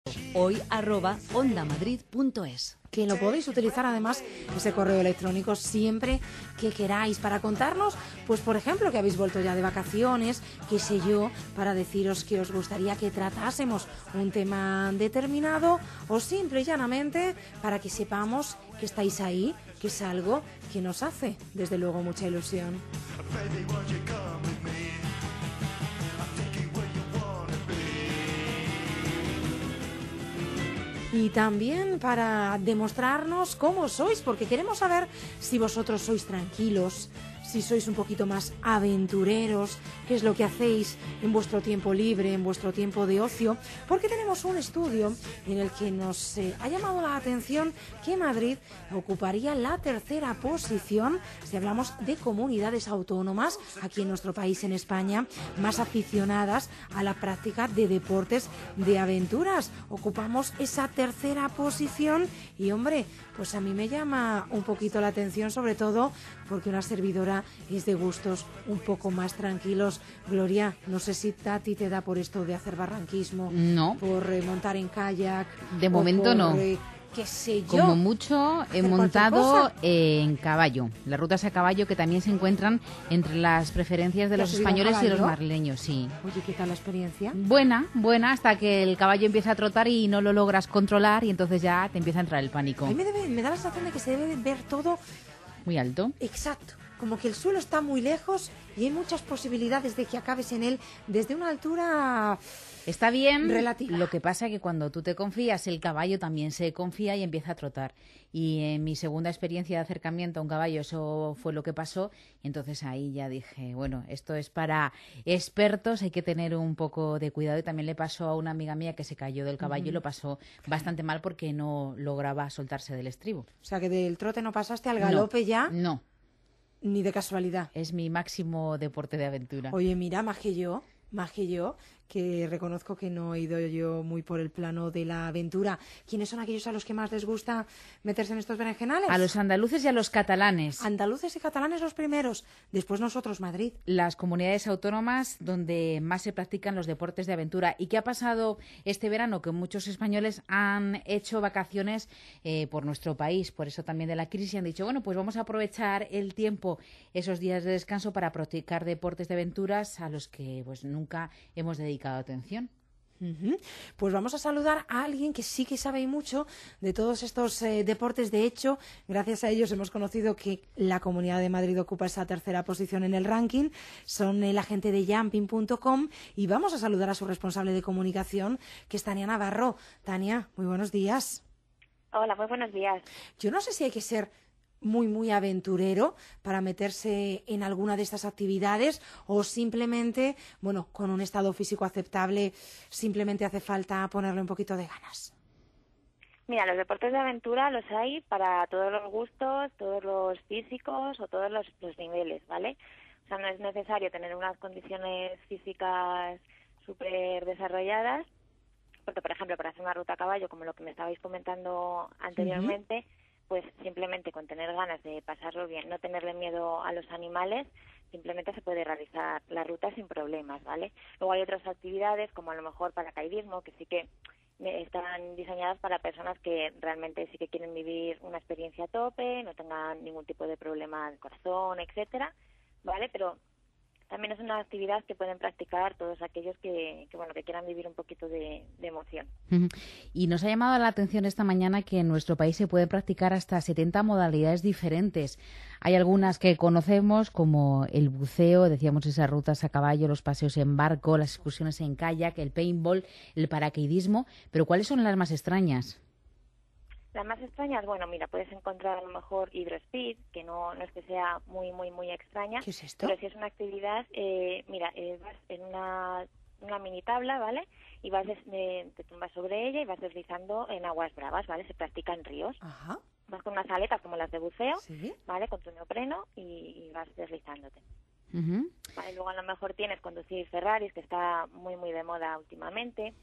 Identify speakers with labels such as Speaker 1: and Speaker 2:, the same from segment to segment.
Speaker 1: hoy@ondamadrid.es.
Speaker 2: Que lo podéis utilizar además ese correo electrónico siempre que queráis para contarnos, pues por ejemplo que habéis vuelto ya de vacaciones, qué sé yo, para deciros que os gustaría que tratásemos un tema determinado o simple y llanamente para que sepamos que estáis ahí, que es algo que nos hace desde luego mucha ilusión. Y también para demostrarnos cómo sois, porque queremos saber si vosotros sois tranquilos, si sois un poquito más aventureros, qué es lo que hacéis en vuestro tiempo libre, en vuestro tiempo de ocio, porque tenemos un estudio en el que nos ha llamado la atención que Madrid ocuparía la tercera posición si hablamos de comunidades autónomas aquí en nuestro país, en España, más aficionadas a la práctica de deportes de aventuras. Ocupamos esa tercera posición y, hombre, pues a mí me llama un poquito la atención, sobre todo porque una servidora es de gustos un poco más tranquilos. Gloria, no sé si a ti te da por esto de hacer barranquismo,
Speaker 3: no,
Speaker 2: por montar en kayak.
Speaker 3: De momento
Speaker 2: por,
Speaker 3: no.
Speaker 2: Qué sé yo.
Speaker 3: Como mucho he montado en caballo, las rutas a caballo que también se encuentran entre las preferencias de los españoles y los madrileños, sí.
Speaker 2: Oye, ¿qué tal la experiencia?
Speaker 3: Buena, hasta que el caballo empieza a trotar y no lo logras controlar y entonces ya te empieza a entrar el pánico.
Speaker 2: A mí me da la sensación de que se debe ver todo
Speaker 3: muy alto.
Speaker 2: Exacto. Como que el suelo está muy lejos y hay muchas posibilidades de que acabes en él desde una altura
Speaker 3: está bien
Speaker 2: relativa.
Speaker 3: Lo que pasa es que cuando tú te confías, el caballo también se confía y empieza a trotar. Y en mi segunda experiencia de acercamiento a un caballo, eso fue lo que pasó. Y entonces ahí ya dije, bueno, esto es para expertos, hay que tener un poco de cuidado. Y también le pasó a una amiga mía que se cayó del caballo y lo pasó bastante mal porque no lograba soltarse del estribo.
Speaker 2: O sea, que del trote no pasaste al galope ya.
Speaker 3: No.
Speaker 2: Ni de casualidad.
Speaker 3: Es mi máximo deporte de aventura.
Speaker 2: Oye, mira, más que yo, que reconozco que no he ido yo muy por el plano de la aventura. ¿Quiénes son aquellos a los que más les gusta meterse en estos berenjenales?
Speaker 3: A los andaluces y a los catalanes.
Speaker 2: Andaluces y catalanes los primeros, después nosotros, Madrid.
Speaker 3: Las comunidades autónomas donde más se practican los deportes de aventura. ¿Y qué ha pasado este verano? Que muchos españoles han hecho vacaciones por nuestro país, por eso también de la crisis, han dicho, bueno, pues vamos a aprovechar el tiempo, esos días de descanso para practicar deportes de aventuras a los que pues nunca hemos dedicado atención.
Speaker 2: Pues vamos a saludar a alguien que sí que sabe mucho de todos estos deportes. De hecho, gracias a ellos hemos conocido que la Comunidad de Madrid ocupa esa tercera posición en el ranking. Son la gente de jumping.com y vamos a saludar a su responsable de comunicación, que es Tania Navarro. Tania, muy buenos días.
Speaker 4: Hola, muy buenos días.
Speaker 2: Yo no sé si hay que ser muy aventurero para meterse en alguna de estas actividades o simplemente, bueno, con un estado físico aceptable, simplemente hace falta ponerle un poquito de ganas.
Speaker 4: Mira, los deportes de aventura los hay para todos los gustos, todos los físicos o todos los niveles, ¿vale? O sea, no es necesario tener unas condiciones físicas súper desarrolladas, porque, por ejemplo, para hacer una ruta a caballo, como lo que me estabais comentando anteriormente, pues simplemente con tener ganas de pasarlo bien, no tenerle miedo a los animales, simplemente se puede realizar la ruta sin problemas, ¿vale? Luego hay otras actividades, como a lo mejor paracaidismo, que sí que están diseñadas para personas que realmente sí que quieren vivir una experiencia a tope, no tengan ningún tipo de problema de corazón, etcétera, ¿vale? Pero también es una actividad que pueden practicar todos aquellos que quieran vivir un poquito de emoción.
Speaker 3: Y nos ha llamado la atención esta mañana que en nuestro país se pueden practicar hasta 70 modalidades diferentes. Hay algunas que conocemos, como el buceo, decíamos esas rutas a caballo, los paseos en barco, las excursiones en kayak, el paintball, el paracaidismo. Pero ¿cuáles son las más extrañas?
Speaker 4: Las más extrañas, bueno, mira, puedes encontrar a lo mejor hidrospeed, que no es que sea muy extraña.
Speaker 2: ¿Qué es esto?
Speaker 4: Pero sí es una actividad, vas en una mini tabla, ¿vale? Y te tumbas sobre ella y vas deslizando en aguas bravas, ¿vale? Se practica en ríos.
Speaker 2: Ajá.
Speaker 4: Vas con unas aletas como las de buceo,
Speaker 2: ¿Sí?
Speaker 4: ¿vale? Con tu neopreno y vas deslizándote. Vale, luego a lo mejor tienes conducir Ferraris, que está muy de moda últimamente.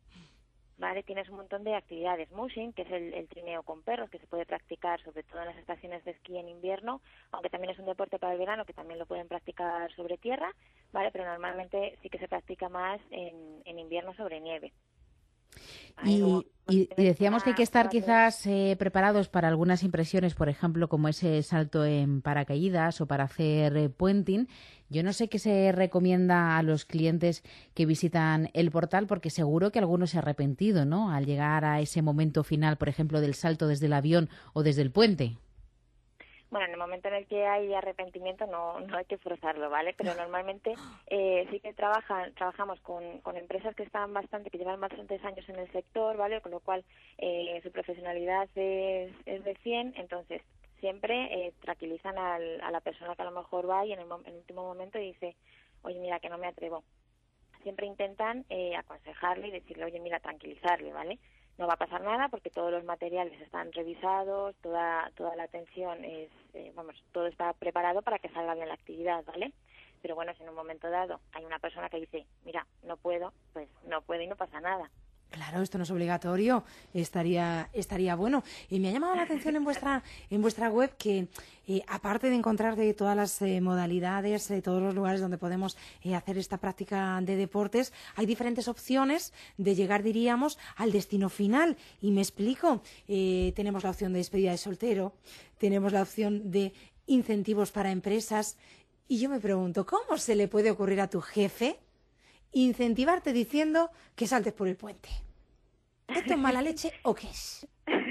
Speaker 4: Vale, tienes un montón de actividades. Mushing, que es el trineo con perros, que se puede practicar sobre todo en las estaciones de esquí en invierno, aunque también es un deporte para el verano, que también lo pueden practicar sobre tierra, vale, pero normalmente sí que se practica más en invierno sobre nieve.
Speaker 3: Y decíamos que hay que estar quizás preparados para algunas impresiones, por ejemplo, como ese salto en paracaídas o para hacer puenting. Yo no sé qué se recomienda a los clientes que visitan el portal, porque seguro que alguno se ha arrepentido, ¿no?, al llegar a ese momento final, por ejemplo, del salto desde el avión o desde el puente.
Speaker 4: Bueno, en el momento en el que hay arrepentimiento no hay que forzarlo, ¿vale? Pero normalmente sí que trabajamos con empresas que llevan bastantes años en el sector, ¿vale? Con lo cual su profesionalidad es de 100, entonces siempre tranquilizan a la persona que a lo mejor va y en el último momento dice, oye, mira, que no me atrevo. Siempre intentan aconsejarle y decirle, oye, mira, tranquilizarle, ¿vale? No va a pasar nada porque todos los materiales están revisados, toda la atención todo está preparado para que salga bien la actividad, ¿vale? Pero bueno, si en un momento dado hay una persona que dice, mira, no puedo, pues no puede y no pasa nada.
Speaker 2: Claro, esto no es obligatorio, estaría bueno. Y me ha llamado la atención en vuestra web que, aparte de encontrar de todas las modalidades, de todos los lugares donde podemos hacer esta práctica de deportes, hay diferentes opciones de llegar, diríamos, al destino final. Y me explico, tenemos la opción de despedida de soltero, tenemos la opción de incentivos para empresas. Y yo me pregunto, ¿cómo se le puede ocurrir a tu jefe incentivarte diciendo que saltes por el puente? ¿Esto es mala leche o qué es?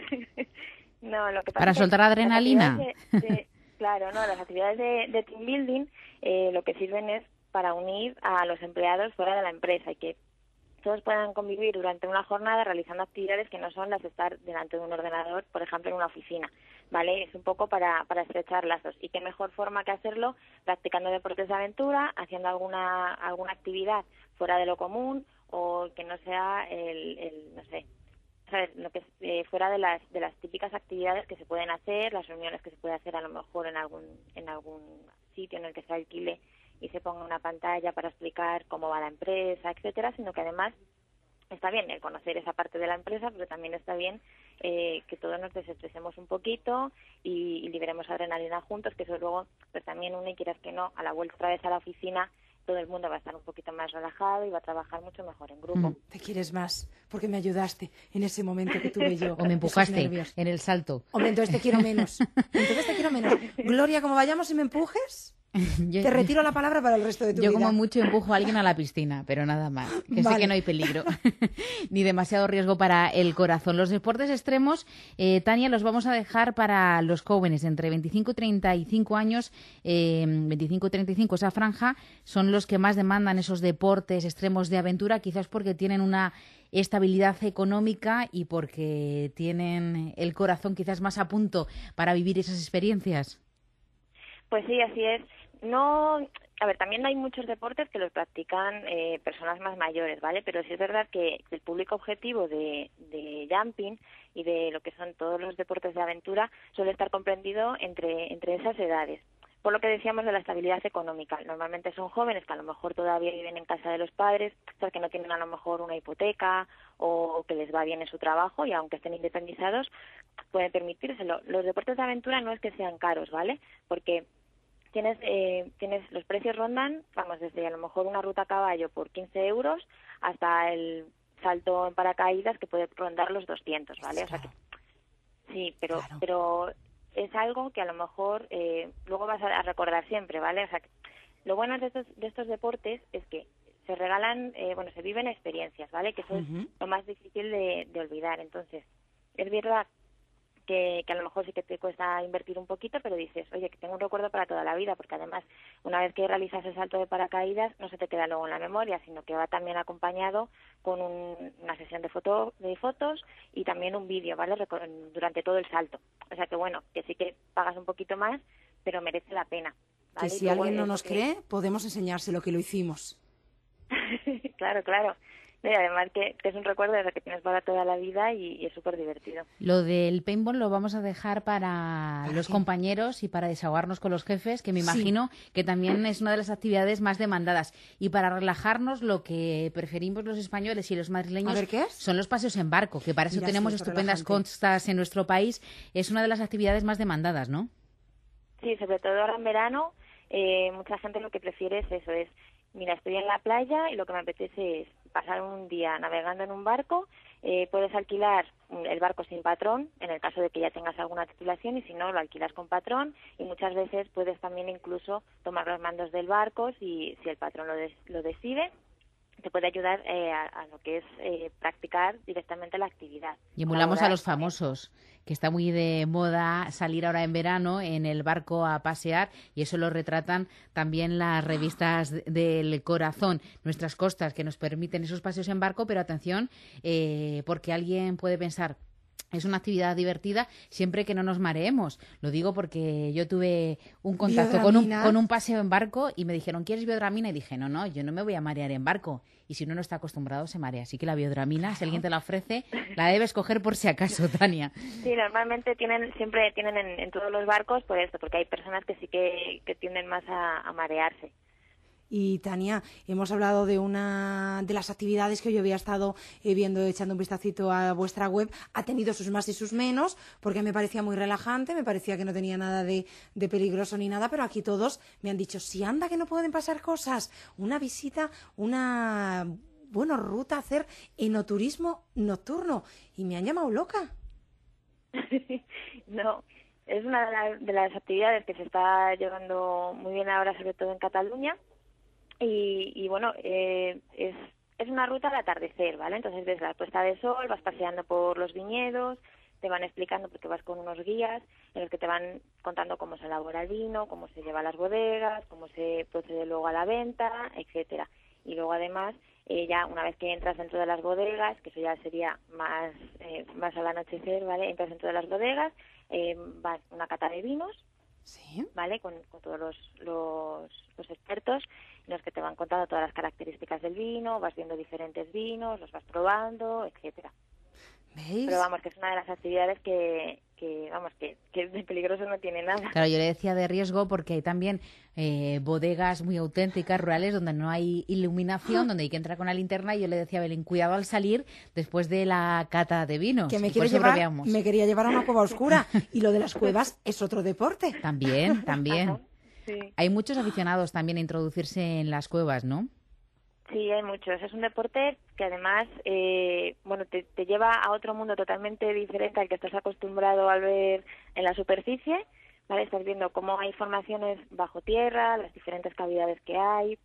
Speaker 4: No, lo que pasa
Speaker 3: ¿Para soltar adrenalina?
Speaker 4: Claro, no, las actividades de team building lo que sirven es para unir a los empleados fuera de la empresa y que todos puedan convivir durante una jornada realizando actividades que no son las de estar delante de un ordenador, por ejemplo, en una oficina, ¿vale? Es un poco para estrechar lazos. Y qué mejor forma que hacerlo practicando deportes de aventura, haciendo alguna actividad fuera de lo común o que no sea no sé, ¿sabes? Lo que fuera de las típicas actividades que se pueden hacer, las reuniones que se puede hacer a lo mejor en algún sitio en el que se alquile y se ponga una pantalla para explicar cómo va la empresa, etcétera, sino que además está bien el conocer esa parte de la empresa, pero también está bien que todos nos desestresemos un poquito y liberemos adrenalina juntos, que eso luego pues también une, y quieras que no, a la vuelta otra vez a la oficina todo el mundo va a estar un poquito más relajado y va a trabajar mucho mejor en grupo.
Speaker 2: Te quieres más, porque me ayudaste en ese momento que tuve yo.
Speaker 3: O me empujaste en el salto.
Speaker 2: Hombre, entonces te quiero menos. Gloria, como vayamos y me empujes, te retiro la palabra para el resto de tu vida.
Speaker 3: Yo como mucho empujo a alguien a la piscina, pero nada más. Que
Speaker 2: Vale.
Speaker 3: sé que no hay peligro, ni demasiado riesgo para el corazón. Los deportes extremos, Tania, los vamos a dejar para los jóvenes entre 25 y 35 años. 25 y 35, esa franja, son los que más demandan esos deportes extremos de aventura, quizás porque tienen una estabilidad económica y porque tienen el corazón quizás más a punto para vivir esas experiencias.
Speaker 4: Pues sí, así es. No, a ver, también hay muchos deportes que los practican personas más mayores, ¿vale? Pero sí es verdad que el público objetivo de jumping y de lo que son todos los deportes de aventura suele estar comprendido entre esas edades. Por lo que decíamos de la estabilidad económica. Normalmente son jóvenes que a lo mejor todavía viven en casa de los padres, o sea, que no tienen a lo mejor una hipoteca o que les va bien en su trabajo y aunque estén independizados pueden permitírselo. Los deportes de aventura no es que sean caros, ¿vale? Porque tienes los precios rondan, vamos, desde a lo mejor una ruta a caballo por 15 euros hasta el salto en paracaídas que puede rondar los 200, ¿vale?
Speaker 2: Claro.
Speaker 4: O sea que sí, pero es algo que a lo mejor luego vas a recordar siempre, ¿vale? O sea, que lo bueno de estos deportes es que se regalan, se viven experiencias, ¿vale? Que eso es lo más difícil de olvidar. Entonces, es verdad que a lo mejor sí que te cuesta invertir un poquito, pero dices, oye, que tengo un recuerdo para toda la vida, porque además, una vez que realizas el salto de paracaídas, no se te queda luego en la memoria, sino que va también acompañado con una sesión de fotos y también un vídeo, ¿vale?, durante todo el salto. O sea que bueno, que sí que pagas un poquito más, pero merece la pena, ¿vale?
Speaker 2: Que si alguien no nos cree, podemos enseñárselo que lo hicimos.
Speaker 4: Claro. Y además que es un recuerdo de que tienes para toda la vida y es súper divertido.
Speaker 3: Lo del paintball lo vamos a dejar para los compañeros y para desahogarnos con los jefes, que me imagino que también es una de las actividades más demandadas. Y para relajarnos, lo que preferimos los españoles y los madrileños son los paseos en barco, que para eso tenemos estupendas costas en nuestro país. Es una de las actividades más demandadas, ¿no?
Speaker 4: Sí, sobre todo ahora en verano, mucha gente lo que prefiere es eso, mira, estoy en la playa y lo que me apetece es pasar un día navegando en un barco, puedes alquilar el barco sin patrón, en el caso de que ya tengas alguna titulación, y si no, lo alquilas con patrón, y muchas veces puedes también incluso tomar los mandos del barco si el patrón lo decide. Te puede ayudar a lo que es practicar directamente la actividad.
Speaker 3: Y emulamos a los famosos, que está muy de moda salir ahora en verano en el barco a pasear, y eso lo retratan también las revistas del corazón, nuestras costas, que nos permiten esos paseos en barco, pero atención, porque alguien puede pensar, es una actividad divertida siempre que no nos mareemos. Lo digo porque yo tuve un contacto con un paseo en barco y me dijeron, ¿quieres biodramina? Y dije, no, yo no me voy a marear en barco. Y si uno no está acostumbrado, se marea. Así que la biodramina, si alguien te la ofrece, la debes coger por si acaso, Tania.
Speaker 4: Sí, normalmente siempre tienen en todos los barcos por esto, porque hay personas que sí que tienden más a marearse.
Speaker 2: Y Tania, hemos hablado de una de las actividades que yo había estado viendo, echando un vistacito a vuestra web. Ha tenido sus más y sus menos, porque me parecía muy relajante, me parecía que no tenía nada de peligroso ni nada, pero aquí todos me han dicho, si anda que no pueden pasar cosas, una visita, una ruta a hacer enoturismo nocturno, y me han llamado loca.
Speaker 4: No, es una de las actividades que se está llevando muy bien ahora, sobre todo en Cataluña. Y bueno, es una ruta al atardecer, ¿vale? Entonces desde la puesta de sol vas paseando por los viñedos, te van explicando, porque vas con unos guías en los que te van contando cómo se elabora el vino, cómo se lleva a las bodegas, cómo se procede luego a la venta, etcétera. Y luego además, ya una vez que entras dentro de las bodegas, que eso ya sería más al anochecer, ¿vale? Entras dentro de las bodegas, vas a una cata de vinos,
Speaker 2: ¿sí?
Speaker 4: ¿Vale? Con todos los expertos, en los que te van contando todas las características del vino, vas viendo diferentes vinos, los vas probando, etcétera.
Speaker 2: ¿Veis?
Speaker 4: Pero vamos, que es una de las actividades que de peligroso no tiene nada.
Speaker 3: Claro, yo le decía de riesgo porque hay también bodegas muy auténticas, rurales, donde no hay iluminación, donde hay que entrar con la linterna, y yo le decía a Belén, cuidado al salir después de la cata de vinos.
Speaker 2: Que me quería llevar a una cueva oscura, y lo de las cuevas es otro deporte.
Speaker 3: También.
Speaker 4: Ajá, sí.
Speaker 3: Hay muchos aficionados también a introducirse en las cuevas, ¿no?
Speaker 4: Sí, hay muchos. Es un deporte que además, te lleva a otro mundo totalmente diferente al que estás acostumbrado a ver en la superficie, ¿vale? Estás viendo cómo hay formaciones bajo tierra, las diferentes cavidades que hay,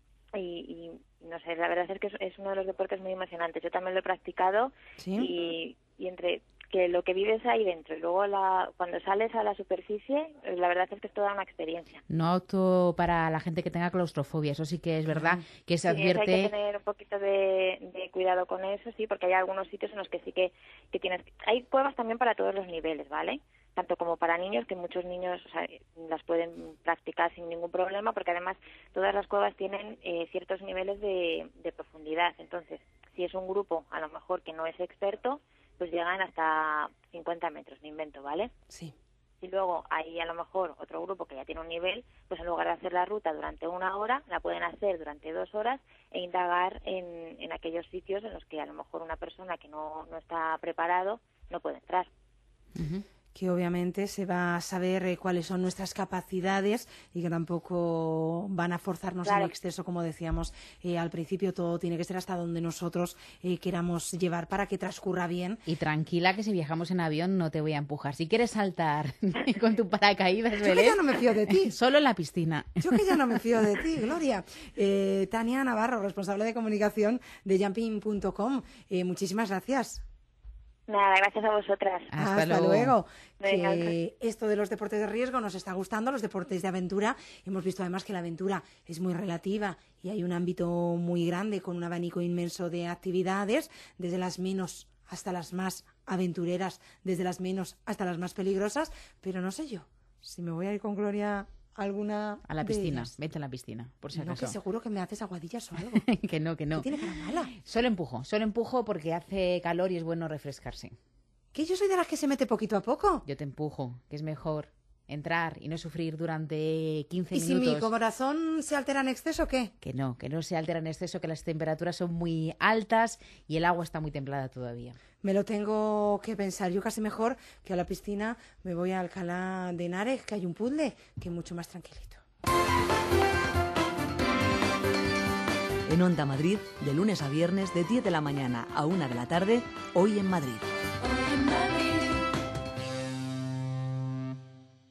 Speaker 4: y no sé, la verdad es que es uno de los deportes muy emocionantes. Yo también lo he practicado.
Speaker 2: ¿Sí?
Speaker 4: Y entre que lo que vives ahí dentro y luego cuando sales a la superficie, la verdad es que es toda una experiencia.
Speaker 3: No apto para la gente que tenga claustrofobia, eso sí que es verdad que se advierte.
Speaker 4: Sí, hay que tener un poquito de cuidado con eso, sí, porque hay algunos sitios en los que sí que tienes. Hay cuevas también para todos los niveles, ¿vale? Tanto como para niños, que muchos niños las pueden practicar sin ningún problema, porque además todas las cuevas tienen ciertos niveles de profundidad. Entonces, si es un grupo, a lo mejor que no es experto, pues llegan hasta 50 metros, me invento, ¿vale?
Speaker 2: Sí.
Speaker 4: Y luego hay a lo mejor otro grupo que ya tiene un nivel, pues en lugar de hacer la ruta durante 1 hora, la pueden hacer durante 2 horas e indagar en aquellos sitios en los que a lo mejor una persona que no está preparado no puede entrar.
Speaker 2: Uh-huh. Que obviamente se va a saber cuáles son nuestras capacidades, y que tampoco van a forzarnos en exceso, como decíamos al principio. Todo tiene que ser hasta donde nosotros queramos llevar para que transcurra bien.
Speaker 3: Y tranquila, que si viajamos en avión no te voy a empujar. Si quieres saltar con tu paracaídas,
Speaker 2: Yo que ya no me fío de ti.
Speaker 3: Solo en la piscina.
Speaker 2: Yo que ya no me fío de ti, Gloria. Tania Navarro, responsable de comunicación de jumping.com. Muchísimas gracias.
Speaker 4: Nada, gracias a vosotras.
Speaker 2: Hasta luego.
Speaker 4: Venga.
Speaker 2: Que esto de los deportes de riesgo nos está gustando, los deportes de aventura. Hemos visto además que la aventura es muy relativa y hay un ámbito muy grande con un abanico inmenso de actividades, desde las menos hasta las más aventureras, desde las menos hasta las más peligrosas. Pero no sé yo si me voy a ir con Gloria alguna
Speaker 3: a la piscina, vete a la piscina, por si acaso.
Speaker 2: No, que seguro que me haces aguadillas o algo.
Speaker 3: que no.
Speaker 2: ¿Qué tiene cara mala?
Speaker 3: Solo empujo porque hace calor y es bueno refrescarse.
Speaker 2: ¿Que yo soy de las que se mete poquito a poco?
Speaker 3: Yo te empujo, que es mejor entrar y no sufrir durante 15
Speaker 2: ¿Y
Speaker 3: minutos.
Speaker 2: si mi corazón se altera en exceso, qué?
Speaker 3: Que no se altera en exceso, que las temperaturas son muy altas y el agua está muy templada todavía.
Speaker 2: Me lo tengo que pensar. Yo casi mejor que a la piscina me voy a Alcalá de Henares, que hay un puzzle, que es mucho más tranquilito.
Speaker 1: En Onda Madrid, de lunes a viernes, de 10 de la mañana a 1 de la tarde, Hoy en Madrid.
Speaker 5: Hoy en Madrid.